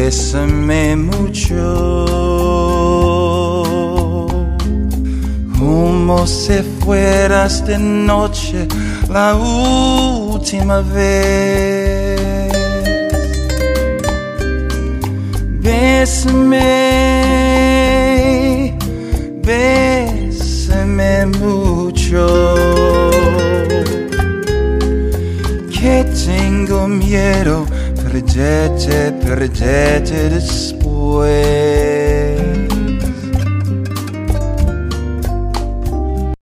bésame mucho, como si fueras de noche la última vez. Bésame, bésame mucho, que tengo miedo perderte después.